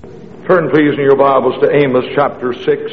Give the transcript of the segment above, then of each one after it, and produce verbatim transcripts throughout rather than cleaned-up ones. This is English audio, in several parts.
Turn please in your Bibles to Amos chapter six.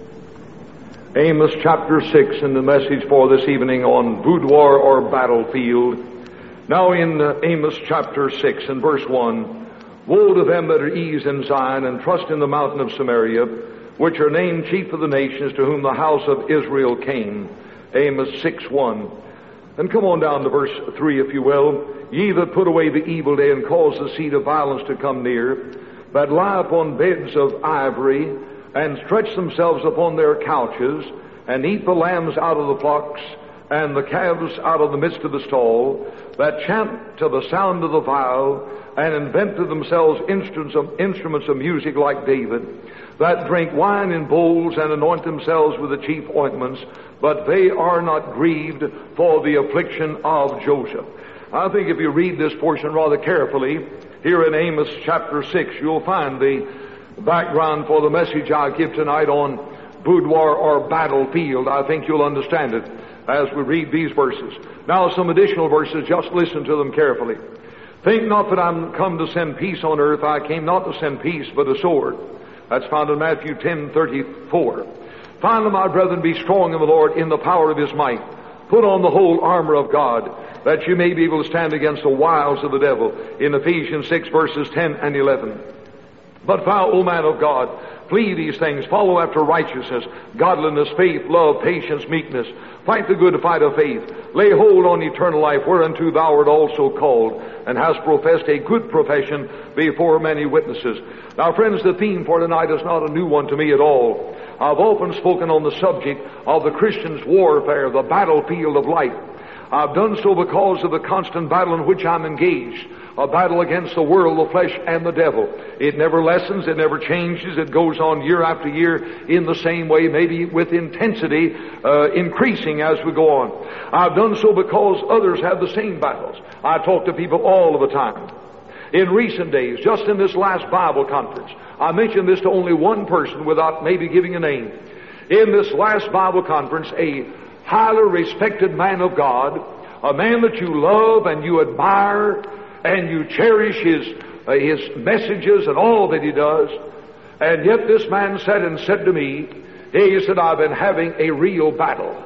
Amos chapter six in the message for this evening on boudoir or battlefield. Now in uh, Amos chapter six and verse one, woe to them that are eased in Zion and trust in the mountain of Samaria, which are named chief of the nations, to whom the house of Israel came. Amos six one. And come on down to verse three, if you will. Ye that put away the evil day and cause the seed of violence to come near, that lie upon beds of ivory, and stretch themselves upon their couches, and eat the lambs out of the flocks, and the calves out of the midst of the stall, that chant to the sound of the viol, and invent to themselves instruments of, instruments of music like David, that drink wine in bowls, and anoint themselves with the chief ointments, but they are not grieved for the affliction of Joseph. I think if you read this portion rather carefully, here in Amos chapter six, you'll find the background for the message I give tonight on boudoir or battlefield. I think you'll understand it as we read these verses. Now some additional verses, just listen to them carefully. Think not that I'm come to send peace on earth. I came not to send peace, but a sword. That's found in Matthew ten thirty-four. Finally, my brethren, be strong in the Lord, in the power of His might. Put on the whole armor of God, that you may be able to stand against the wiles of the devil, in Ephesians six verses ten and eleven. But thou, O man of God, flee these things, follow after righteousness, godliness, faith, love, patience, meekness. Fight the good fight of faith. Lay hold on eternal life, whereunto thou art also called, and hast professed a good profession before many witnesses. Now, friends, the theme for tonight is not a new one to me at all. I've often spoken on the subject of the Christian's warfare, the battlefield of life. I've done so because of the constant battle in which I'm engaged, a battle against the world, the flesh, and the devil. It never lessens, it never changes, it goes on year after year in the same way, maybe with intensity uh, increasing as we go on. I've done so because others have the same battles. I talk to people all of the time. In recent days, just in this last Bible conference, I mentioned this to only one person without maybe giving a name. In this last Bible conference, a highly respected man of God, a man that you love and you admire and you cherish his uh, his messages and all that he does, and yet this man said and said to me, he said, I've been having a real battle.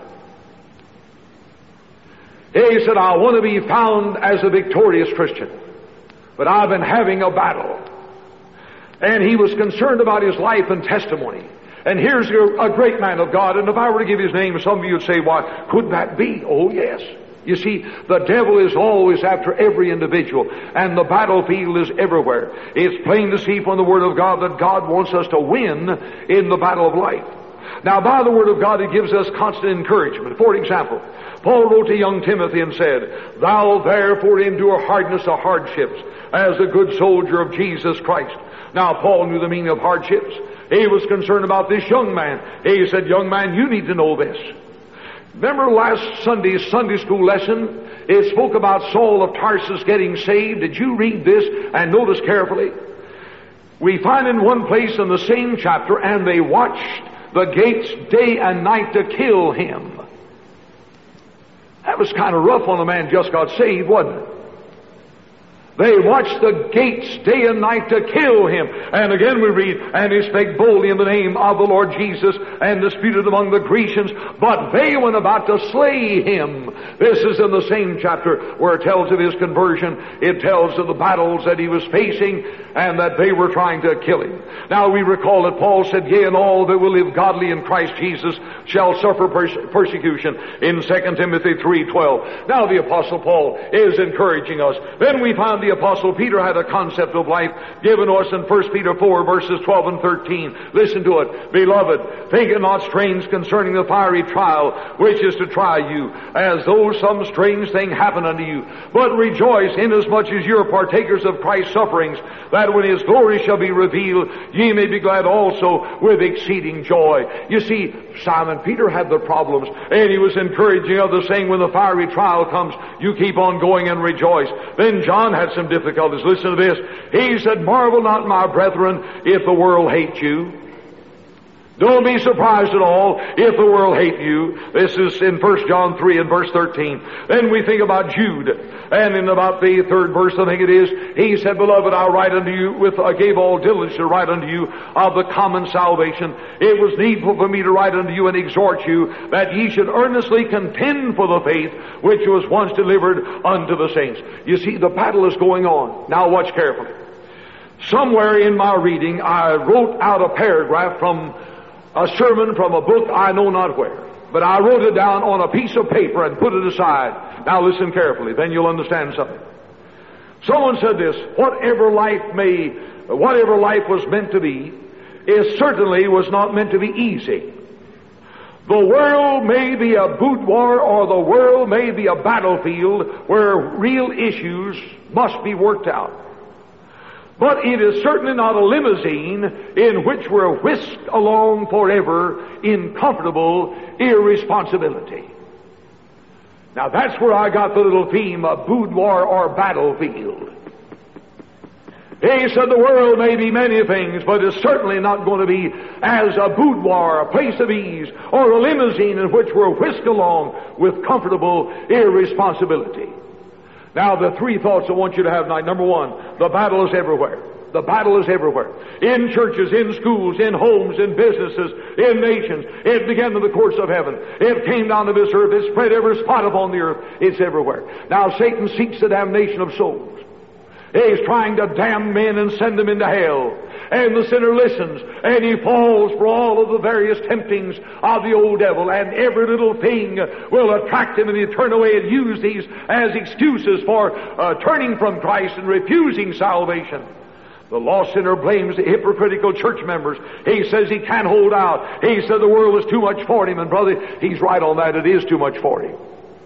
He said, I want to be found as a victorious Christian, but I've been having a battle. And he was concerned about his life and testimony. And here's a great man of God, and if I were to give his name, some of you would say, why, could that be? Oh, yes. You see, the devil is always after every individual, and the battlefield is everywhere. It's plain to see from the Word of God that God wants us to win in the battle of life. Now, by the Word of God, it gives us constant encouragement. For example, Paul wrote to young Timothy and said, Thou therefore endure hardness of hardships, as a good soldier of Jesus Christ. Now, Paul knew the meaning of hardships. He was concerned about this young man. He said, young man, you need to know this. Remember last Sunday's Sunday school lesson? It spoke about Saul of Tarsus getting saved. Did you read this and notice carefully? We find in one place in the same chapter, and they watched the gates day and night to kill him. That was kind of rough on a man just got saved, wasn't it? They watched the gates day and night to kill him. And again we read, and he spake boldly in the name of the Lord Jesus, and disputed among the Grecians, but they went about to slay him. This is in the same chapter where it tells of his conversion. It tells of the battles that he was facing, and that they were trying to kill him. Now we recall that Paul said, yea, and all that will live godly in Christ Jesus shall suffer perse- persecution, in Second Timothy three twelve. Now the Apostle Paul is encouraging us. Then we find the Apostle Peter had a concept of life given to us in First Peter four verses twelve and thirteen. Listen to it. Beloved, think it not strange concerning the fiery trial which is to try you, as though some strange thing happened unto you. But rejoice inasmuch as you are partakers of Christ's sufferings, that when His glory shall be revealed, ye may be glad also with exceeding joy. You see, Simon Peter had the problems, and he was encouraging others, saying, when the fiery trial comes, you keep on going and rejoice. Then John had some difficulties. Listen to this. He said, marvel not, my brethren, if the world hate you. Don't be surprised at all if the world hate you. This is in First John three and verse thirteen. Then we think about Jude. And in about the third verse, I think it is, he said, Beloved, I write unto you, with I gave all diligence to write unto you of the common salvation. It was needful for me to write unto you and exhort you that ye should earnestly contend for the faith which was once delivered unto the saints. You see, the battle is going on. Now watch carefully. Somewhere in my reading, I wrote out a paragraph from a sermon from a book I know not where. But I wrote it down on a piece of paper and put it aside. Now listen carefully, then you'll understand something. Someone said this, whatever life may, whatever life was meant to be, it certainly was not meant to be easy. The world may be a boudoir, or the world may be a battlefield where real issues must be worked out. But it is certainly not a limousine in which we're whisked along forever in comfortable irresponsibility. Now that's where I got the little theme of boudoir or battlefield. He said the world may be many things, but it's certainly not going to be as a boudoir, a place of ease, or a limousine in which we're whisked along with comfortable irresponsibility. Now, the three thoughts I want you to have tonight. Number one, the battle is everywhere. The battle is everywhere. In churches, in schools, in homes, in businesses, in nations. It began in the courts of heaven. It came down to this earth. It spread every spot upon the earth. It's everywhere. Now, Satan seeks the damnation of souls. He's trying to damn men and send them into hell. And the sinner listens, and he falls for all of the various temptings of the old devil, and every little thing will attract him, and he'll turn away and use these as excuses for uh, turning from Christ and refusing salvation. The lost sinner blames the hypocritical church members. He says he can't hold out. He said the world is too much for him, and brother, he's right on that. It is too much for him.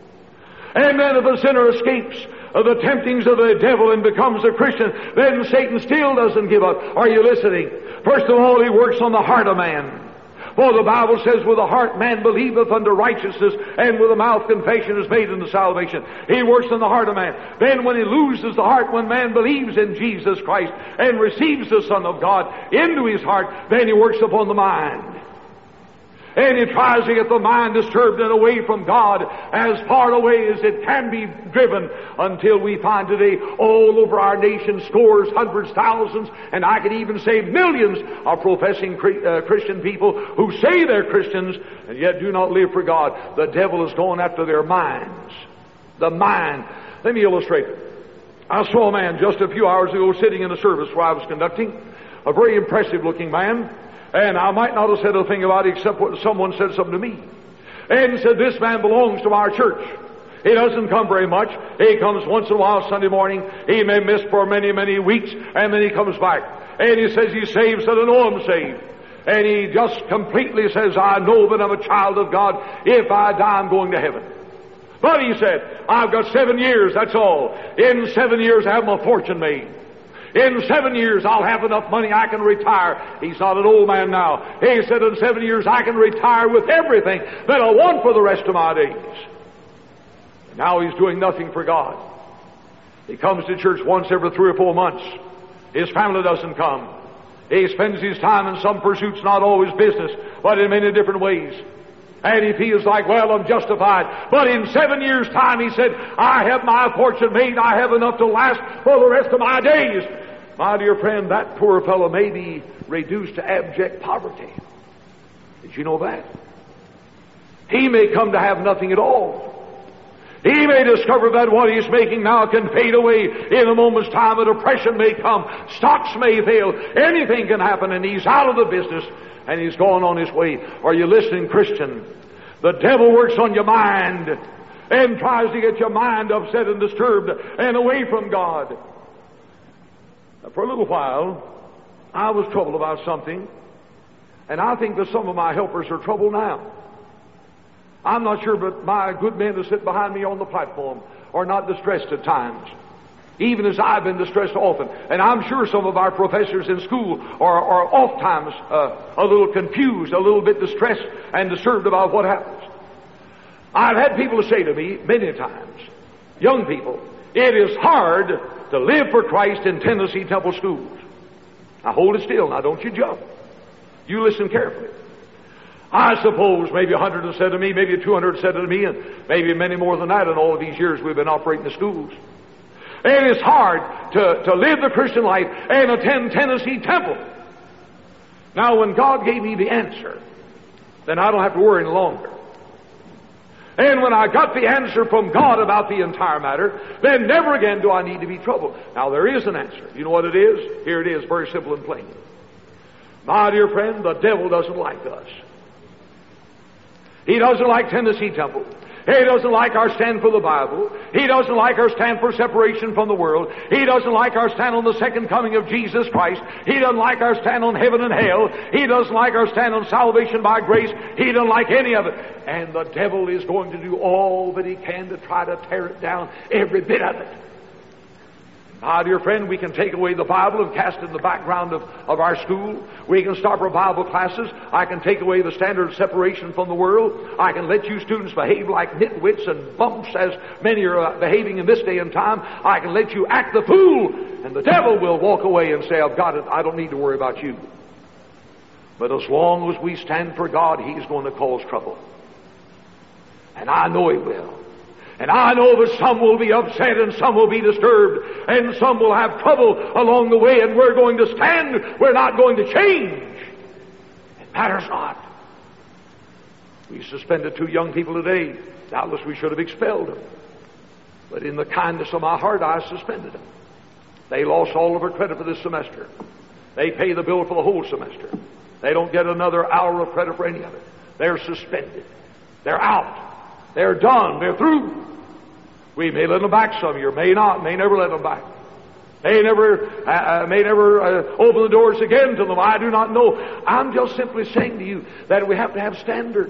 And then if a sinner escapes of the temptings of the devil and becomes a Christian, then Satan still doesn't give up. Are you listening? First of all, he works on the heart of man. For the Bible says, with the heart man believeth unto righteousness, and with the mouth confession is made unto salvation. He works on the heart of man. Then when he loses the heart, when man believes in Jesus Christ and receives the Son of God into his heart, then he works upon the mind. And he tries to get the mind disturbed and away from God as far away as it can be driven, until we find today all over our nation scores, hundreds, thousands, and I could even say millions of professing Christian people who say they're Christians and yet do not live for God. The devil is going after their minds. The mind. Let me illustrate it. I saw a man just a few hours ago sitting in a service where I was conducting, a very impressive looking man. And I might not have said a thing about it except what someone said something to me. And said, this man belongs to our church. He doesn't come very much. He comes once in a while Sunday morning. He may miss for many, many weeks, and then he comes back. And he says he's saved, so I know I'm saved. And he just completely says, I know that I'm a child of God. If I die, I'm going to heaven. But he said, I've got seven years, that's all. In seven years, I have my fortune made. In seven years, I'll have enough money I can retire. He's not an old man now. He said, in seven years, I can retire with everything that I want for the rest of my days. Now he's doing nothing for God. He comes to church once every three or four months. His family doesn't come. He spends his time in some pursuits, not always business, but in many different ways. And he feels like, well, I'm justified. But in seven years' time, he said, I have my fortune made. I have enough to last for the rest of my days. My dear friend, that poor fellow may be reduced to abject poverty. Did you know that? He may come to have nothing at all. He may discover that what he's making now can fade away in a moment's time. A depression may come. Stocks may fail. Anything can happen, and he's out of the business, and he's gone on his way. Are you listening, Christian? The devil works on your mind and tries to get your mind upset and disturbed and away from God. For a little while, I was troubled about something, and I think that some of my helpers are troubled now. I'm not sure, but my good men that sit behind me on the platform are not distressed at times, even as I've been distressed often. And I'm sure some of our professors in school are, are oft times uh, a little confused, a little bit distressed and disturbed about what happens. I've had people say to me many times, young people, it is hard to live for Christ in Tennessee Temple schools. Now hold it still. Now don't you jump. You listen carefully. I suppose maybe a hundred have said to me, maybe two hundred said to me, and maybe many more than that in all of these years we've been operating the schools. It is hard to, to live the Christian life and attend Tennessee Temple. Now, when God gave me the answer, then I don't have to worry any longer. And when I got the answer from God about the entire matter, then never again do I need to be troubled. Now, there is an answer. You know what it is? Here it is, very simple and plain. My dear friend, the devil doesn't like us. He doesn't like Tennessee Temple. He doesn't like our stand for the Bible. He doesn't like our stand for separation from the world. He doesn't like our stand on the second coming of Jesus Christ. He doesn't like our stand on heaven and hell. He doesn't like our stand on salvation by grace. He doesn't like any of it. And the devil is going to do all that he can to try to tear it down, every bit of it. My dear friend, we can take away the Bible and cast it in the background of, of our school. We can stop our Bible classes. I can take away the standard of separation from the world. I can let you students behave like nitwits and bumps as many are behaving in this day and time. I can let you act the fool, and the devil will walk away and say, I've got it. I don't need to worry about you. But as long as we stand for God, He's going to cause trouble. And I know He will. And I know that some will be upset and some will be disturbed and some will have trouble along the way, and we're going to stand. We're not going to change. It matters not. We suspended two young people today. Doubtless we should have expelled them. But in the kindness of my heart, I suspended them. They lost all of their credit for this semester. They pay the bill for the whole semester. They don't get another hour of credit for any of it. They're suspended. They're out. They're done. They're through. We may let them back some year, may not, may never let them back. May never, uh, may never uh, open the doors again to them. I do not know. I'm just simply saying to you that we have to have standards.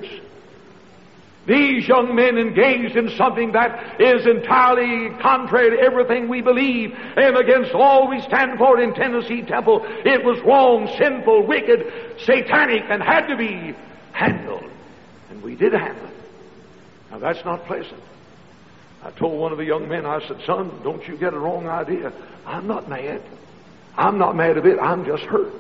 These young men engaged in something that is entirely contrary to everything we believe and against all we stand for in Tennessee Temple. It was wrong, sinful, wicked, satanic, and had to be handled. And we did handle it. Now that's not pleasant. I told one of the young men, I said, son, don't you get a wrong idea. I'm not mad. I'm not mad a bit. I'm just hurt.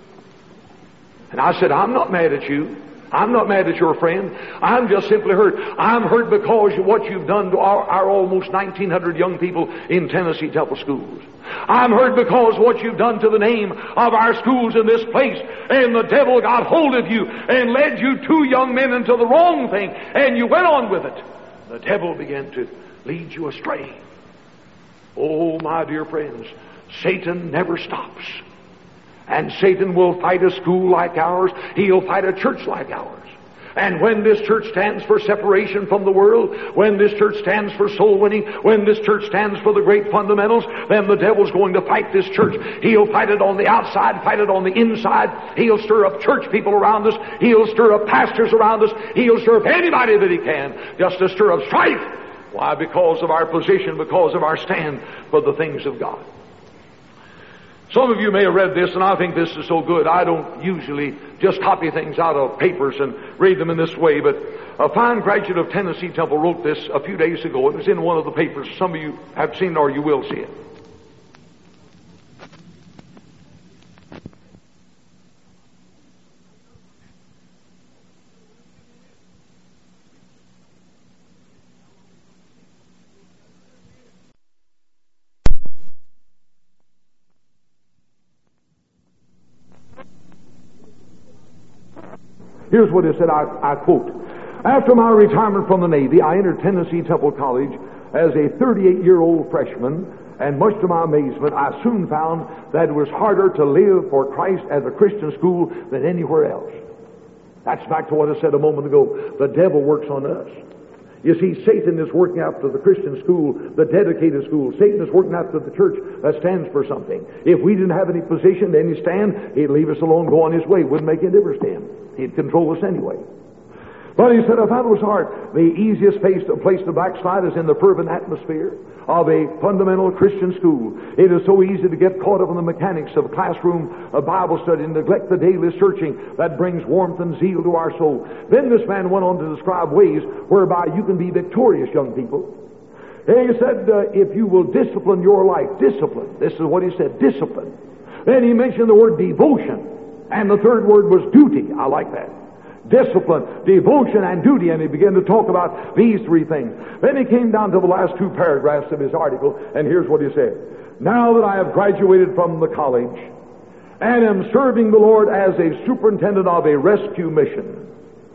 And I said, I'm not mad at you. I'm not mad at your friend. I'm just simply hurt. I'm hurt because of what you've done to our, our almost nineteen hundred young people in Tennessee Temple schools. I'm hurt because of what you've done to the name of our schools in this place. And the devil got hold of you and led you two young men into the wrong thing. And you went on with it. The devil began to lead you astray. Oh, my dear friends, Satan never stops. And Satan will fight a school like ours. He'll fight a church like ours. And when this church stands for separation from the world, when this church stands for soul winning, when this church stands for the great fundamentals, then the devil's going to fight this church. He'll fight it on the outside, fight it on the inside. He'll stir up church people around us. He'll stir up pastors around us. He'll stir up anybody that he can just to stir up strife. Why? Because of our position, because of our stand for the things of God. Some of you may have read this, and I think this is so good. I don't usually just copy things out of papers and read them in this way, but a fine graduate of Tennessee Temple wrote this a few days ago. It was in one of the papers. Some of you have seen it or you will see it. Here's what it said, I, I quote, after my retirement from the Navy, I entered Tennessee Temple College as a thirty-eight-year-old freshman, and much to my amazement, I soon found that it was harder to live for Christ as a Christian school than anywhere else. That's back to what I said a moment ago. The devil works on us. You see, Satan is working after the Christian school, the dedicated school. Satan is working after the church that stands for something. If we didn't have any position, any stand, he'd leave us alone, go on his way. Wouldn't make any difference to him. He'd control us anyway. But he said, I found it was hard. The easiest place to, place to backslide is in the fervent atmosphere of a fundamental Christian school. It is so easy to get caught up in the mechanics of classroom, of Bible study, and neglect the daily searching that brings warmth and zeal to our soul. Then this man went on to describe ways whereby you can be victorious, young people. And he said, uh, if you will discipline your life, discipline. This is what he said, discipline. Then he mentioned the word devotion. And the third word was duty. I like that. discipline, devotion, and duty. And he began to talk about these three things. Then he came down to the last two paragraphs of his article, and here's what he said. Now that I have graduated from the college and am serving the Lord as a superintendent of a rescue mission,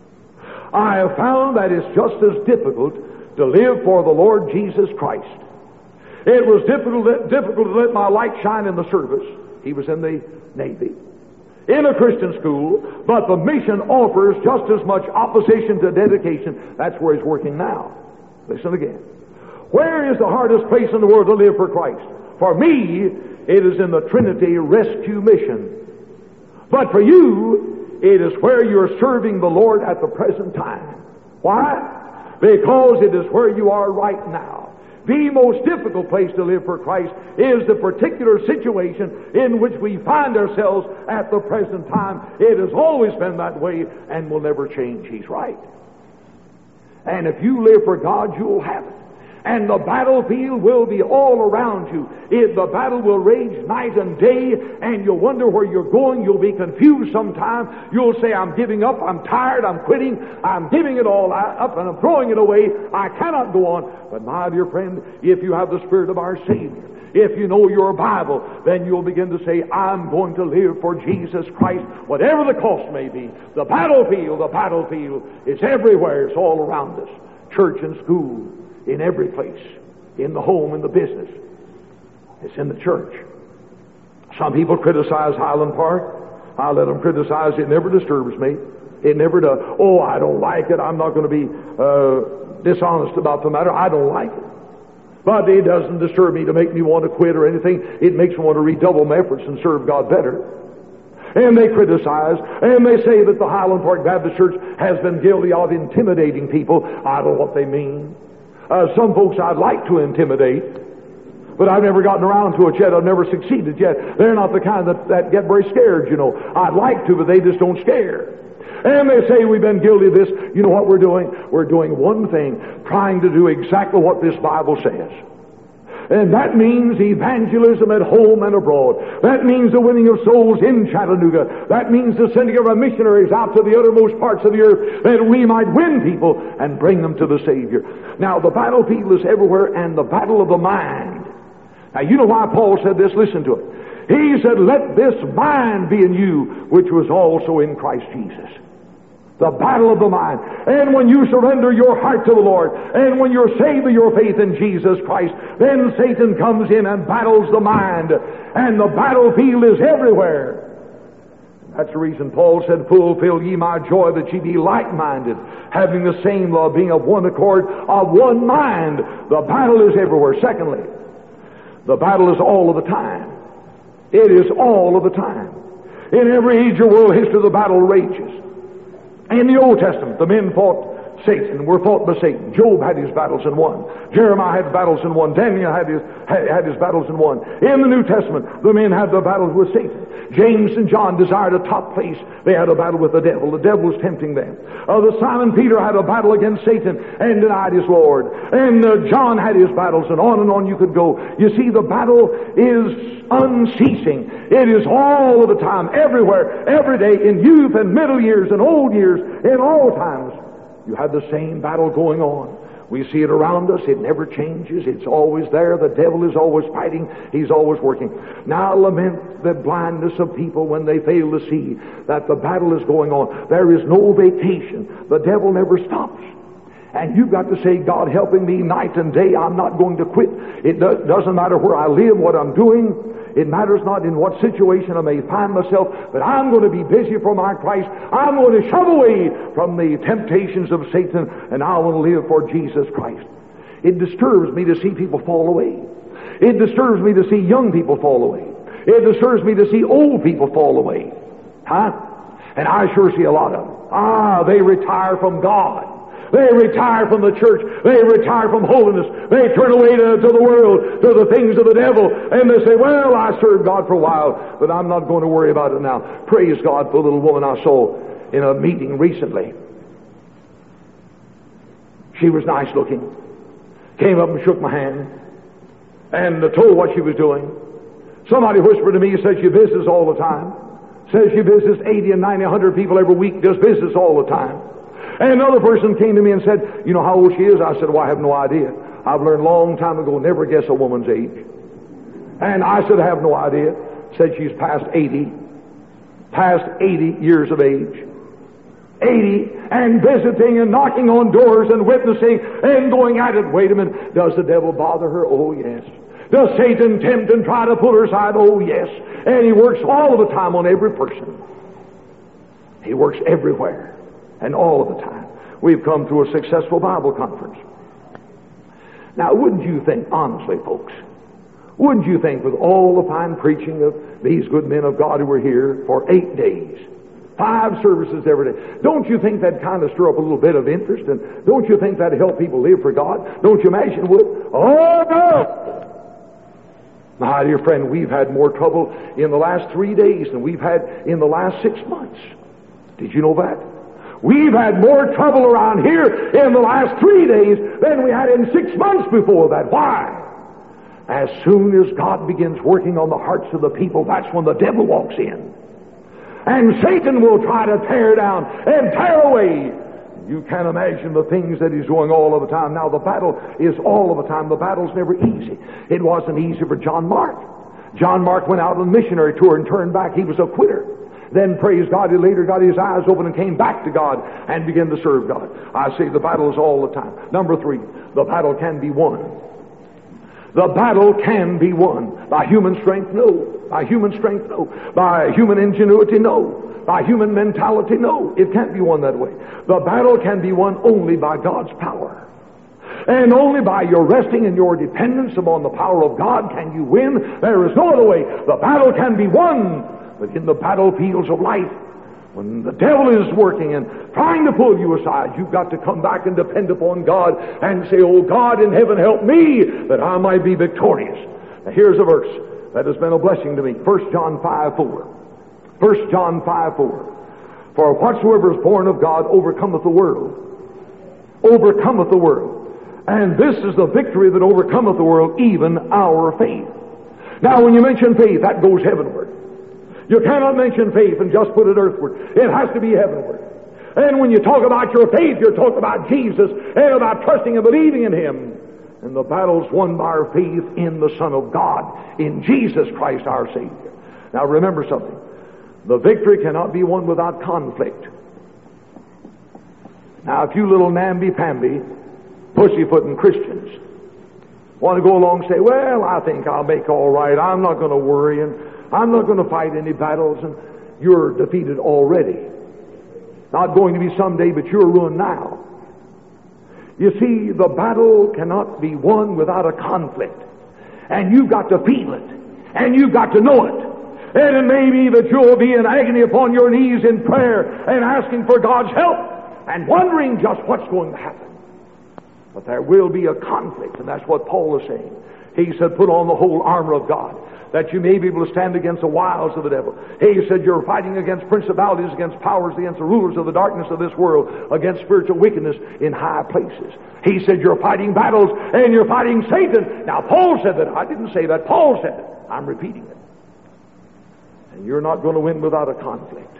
I have found that it's just as difficult to live for the Lord Jesus Christ. It was difficult, difficult to let my light shine in the service. He was in the Navy, in a Christian school, but the mission offers just as much opposition to dedication. That's where he's working now. Listen again. Where is the hardest place in the world to live for Christ? For me, it is in the Trinity Rescue Mission. But for you, it is where you're serving the Lord at the present time. Why? Because it is where you are right now. The most difficult place to live for Christ is the particular situation in which we find ourselves at the present time. It has always been that way and will never change. He's right. And if you live for God, you'll have it. And the battlefield will be all around you. If the battle will rage night and day, and you'll wonder where you're going. You'll be confused sometime. You'll say, I'm giving up, I'm tired, I'm quitting, I'm giving it all up, and I'm throwing it away. I cannot go on. But my dear friend, if you have the Spirit of our Savior, if you know your Bible, then you'll begin to say, I'm going to live for Jesus Christ, whatever the cost may be. The battlefield, the battlefield is everywhere. It's all around us. Church and school, in every place, in the home, in the business. It's in the church. Some people criticize Highland Park. I let them criticize. It never disturbs me. It never does. Oh, I don't like it. I'm not going to be uh, dishonest about the matter. I don't like it. But it doesn't disturb me to make me want to quit or anything. It makes me want to redouble my efforts and serve God better. And they criticize, and they say that the Highland Park Baptist Church has been guilty of intimidating people. I don't know what they mean. Uh, some folks I'd like to intimidate, but I've never gotten around to it yet. I've never succeeded yet. They're not the kind that, that get very scared, you know. I'd like to, but they just don't scare. And they say we've been guilty of this. You know what we're doing? We're doing one thing, trying to do exactly what this Bible says. And that means evangelism at home and abroad. That means the winning of souls in Chattanooga. That means the sending of our missionaries out to the uttermost parts of the earth, that we might win people and bring them to the Savior. Now, the battlefield is everywhere, and the battle of the mind. Now, you know why Paul said this? Listen to it. He said, let this mind be in you, which was also in Christ Jesus. The battle of the mind. And when you surrender your heart to the Lord, and when you're saved with your faith in Jesus Christ, then Satan comes in and battles the mind. And the battlefield is everywhere. That's the reason Paul said, fulfill ye my joy, that ye be like-minded, having the same love, being of one accord, of one mind. The battle is everywhere. Secondly, the battle is all of the time. It is all of the time. In every age of world history, the battle rages. In the Old Testament, the men fought Satan, were fought by Satan. Job had his battles and won. Jeremiah had battles and won. Daniel had his, had, had his battles and won. In the New Testament, the men had the battles with Satan. James and John desired a top place. They had a battle with the devil. The devil was tempting them. Uh, the Simon Peter had a battle against Satan and denied his Lord. And uh, John had his battles, and on and on you could go. You see, the battle is unceasing. It is all of the time, everywhere, every day, in youth and middle years and old years, in all times. You have the same battle going on. We see it around us. It never changes. It's always there. The devil is always fighting. He's always working. Now lament the blindness of people when they fail to see that the battle is going on. There is no vacation. The devil never stops. And you've got to say, God helping me night and day. I'm not going to quit. It do- doesn't matter where I live, what I'm doing. It matters not in what situation I may find myself, but I'm going to be busy for my Christ. I'm going to shove away from the temptations of Satan, and I want to live for Jesus Christ. It disturbs me to see people fall away. It disturbs me to see young people fall away. It disturbs me to see old people fall away. Huh? And I sure see a lot of them. Ah, they retire from God. They retire from the church. They retire from holiness. They turn away to, to the world, to the things of the devil, and they say, well, I served God for a while, but I'm not going to worry about it now. Praise God for a little woman I saw in a meeting recently. She was nice looking. Came up and shook my hand and told what she was doing. Somebody whispered to me, said she visits all the time. Says she visits eighty and ninety, a hundred people every week, does business all the time. And another person came to me and said, you know how old she is? I said, well, I have no idea. I've learned a long time ago, never guess a woman's age. And I said, I have no idea. Said she's past eighty. Past eighty years of age. eighty, and visiting and knocking on doors and witnessing and going at it. Wait a minute. Does the devil bother her? Oh, yes. Does Satan tempt and try to pull her aside? Oh, yes. And he works all of the time on every person. He works everywhere and all of the time. We've come through a successful Bible conference. Now, wouldn't you think, honestly, folks, wouldn't you think with all the fine preaching of these good men of God who were here for eight days, five services every day, don't you think that kind of stir up a little bit of interest? And don't you think that'd help people live for God? Don't you imagine it would? Oh, no! My dear friend, we've had more trouble in the last three days than we've had in the last six months. Did you know that? We've had more trouble around here in the last three days than we had in six months before that. Why? As soon as God begins working on the hearts of the people, that's when the devil walks in. And Satan will try to tear down and tear away. You can't imagine the things that he's doing all of the time. Now, the battle is all of the time. The battle's never easy. It wasn't easy for John Mark. John Mark went out on a missionary tour and turned back. He was a quitter. Then, praise God, he later got his eyes open and came back to God and began to serve God. I say the battle is all the time. Number three, the battle can be won. The battle can be won. By human strength, no. By human strength, no. By human ingenuity, no. By human mentality, no. It can't be won that way. The battle can be won only by God's power. And only by your resting and your dependence upon the power of God can you win. There is no other way. The battle can be won. But in the battlefields of life, when the devil is working and trying to pull you aside, you've got to come back and depend upon God and say, oh God in heaven, help me that I might be victorious. Now here's a verse that has been a blessing to me. First John five four. First John five four. For whatsoever is born of God overcometh the world. Overcometh the world. And this is the victory that overcometh the world, even our faith. Now when you mention faith, that goes heavenward. You cannot mention faith and just put it earthward. It has to be heavenward. And when you talk about your faith, you're talking about Jesus and about trusting and believing in Him. And the battle's won by our faith in the Son of God, in Jesus Christ our Savior. Now remember something. The victory cannot be won without conflict. Now if you little namby-pamby, pussyfooting Christians want to go along and say, well, I think I'll make all right. I'm not going to worry and I'm not going to fight any battles, and you're defeated already. Not going to be someday, but you're ruined now. You see, the battle cannot be won without a conflict. And you've got to feel it. And you've got to know it. And it may be that you'll be in agony upon your knees in prayer and asking for God's help and wondering just what's going to happen. But there will be a conflict, and that's what Paul is saying. He said, put on the whole armor of God, that you may be able to stand against the wiles of the devil. He said you're fighting against principalities, against powers, against the rulers of the darkness of this world, against spiritual wickedness in high places. He said you're fighting battles and you're fighting Satan. Now Paul said that. I didn't say that. Paul said it. I'm repeating it. And you're not going to win without a conflict.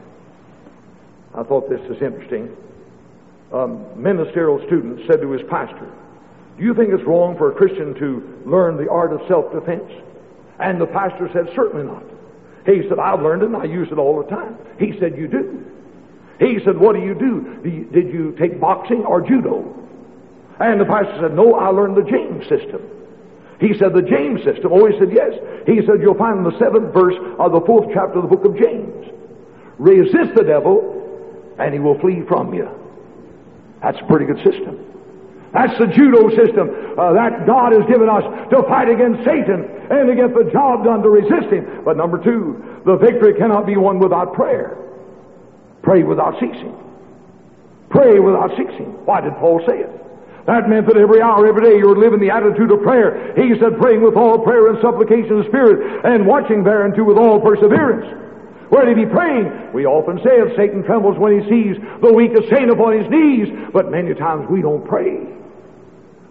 I thought this was interesting. A ministerial student said to his pastor, do you think it's wrong for a Christian to learn the art of self-defense? And the pastor said, certainly not. He said, I've learned it and I use it all the time. He said, you do? He said, what do you do? do you, did you take boxing or judo? And the pastor said, no, I learned the James system. He said, the James system? Oh, he said, yes. He said, you'll find in the seventh verse of the fourth chapter of the book of James. Resist the devil and he will flee from you. That's a pretty good system. That's the judo system uh, that God has given us to fight against Satan and to get the job done to resist him. But number two, the victory cannot be won without prayer. Pray without ceasing. Pray without ceasing. Why did Paul say it? That meant that every hour, every day, you were living the attitude of prayer. He said, praying with all prayer and supplication of the Spirit, and watching thereunto with all perseverance. Where did he be praying? We often say it, Satan trembles when he sees the weakest saint upon his knees, but many times we don't pray.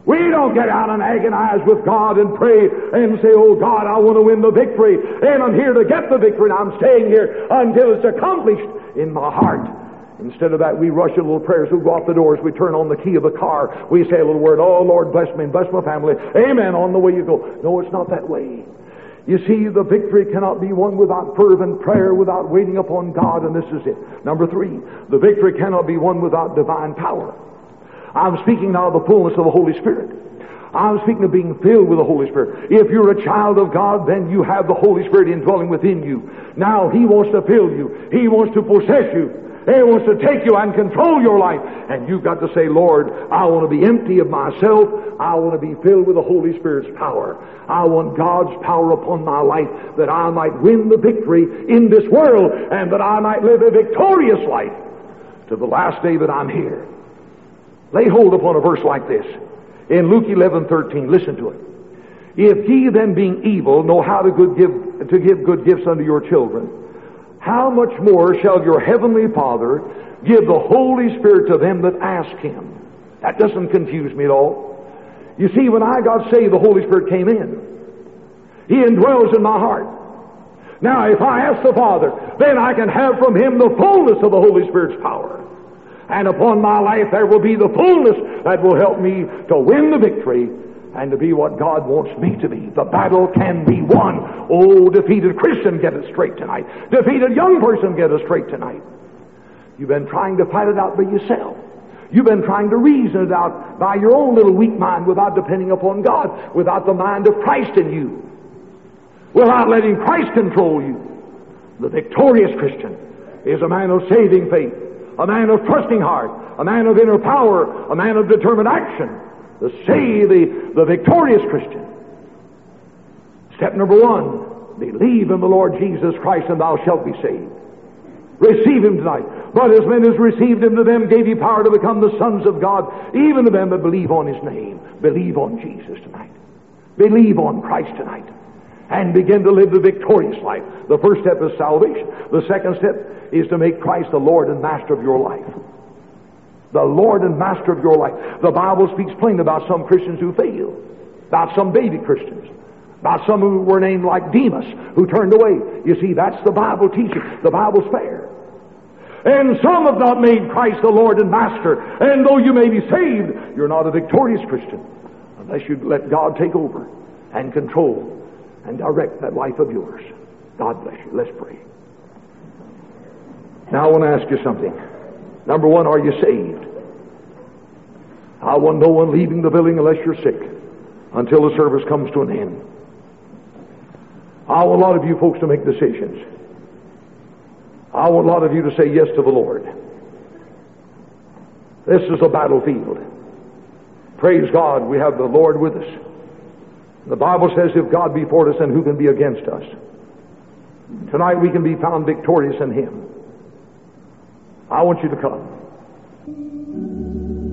We don't get out and agonize with God and pray and say, oh God, I want to win the victory, and I'm here to get the victory, and I'm staying here until it's accomplished in my heart. Instead of that, we rush a little prayers, we go off the doors, we turn on the key of the car, we say a little word, oh Lord, bless me and bless my family, amen, on the way you go. No, it's not that way. You see, the victory cannot be won without fervent prayer, without waiting upon God, and this is it. Number three, the victory cannot be won without divine power. I'm speaking now of the fullness of the Holy Spirit. I'm speaking of being filled with the Holy Spirit. If you're a child of God, then you have the Holy Spirit indwelling within you. Now He wants to fill you. He wants to possess you. He wants to take you and control your life. And you've got to say, Lord, I want to be empty of myself. I want to be filled with the Holy Spirit's power. I want God's power upon my life, that I might win the victory in this world, and that I might live a victorious life to the last day that I'm here. Lay hold upon a verse like this. In Luke eleven thirteen, listen to it. If ye then, being evil, know how to good give to give good gifts unto your children, how much more shall your heavenly Father give the Holy Spirit to them that ask Him? That doesn't confuse me at all. You see, when I got saved, the Holy Spirit came in. He indwells in my heart. Now, if I ask the Father, then I can have from Him the fullness of the Holy Spirit's power. And upon my life there will be the fullness that will help me to win the victory and to be what God wants me to be. The battle can be won. Oh, defeated Christian, get it straight tonight. Defeated young person, get it straight tonight. You've been trying to fight it out by yourself. You've been trying to reason it out by your own little weak mind without depending upon God, without the mind of Christ in you, without letting Christ control you. The victorious Christian is a man of saving faith, a man of trusting heart, a man of inner power, a man of determined action. To say the, the victorious Christian. Step number one, believe in the Lord Jesus Christ and thou shalt be saved. Receive Him tonight. But as many as received Him, to them gave He power to become the sons of God, even to them that believe on His name. Believe on Jesus tonight. Believe on Christ tonight. And begin to live the victorious life. The first step is salvation. The second step is to make Christ the Lord and Master of your life. The Lord and Master of your life. The Bible speaks plain about some Christians who failed, about some baby Christians, about some who were named like Demas, who turned away. You see, that's the Bible teaching. The Bible's fair. And some have not made Christ the Lord and Master. And though you may be saved, you're not a victorious Christian unless you let God take over and control and direct that life of yours. God bless you. Let's pray. Now I want to ask you something. Number one, are you saved? I want no one leaving the building unless you're sick until the service comes to an end. I want a lot of you folks to make decisions. I want a lot of you to say yes to the Lord. This is a battlefield. Praise God, we have the Lord with us. The Bible says, if God be for us, then who can be against us? Tonight we can be found victorious in Him. I want you to come.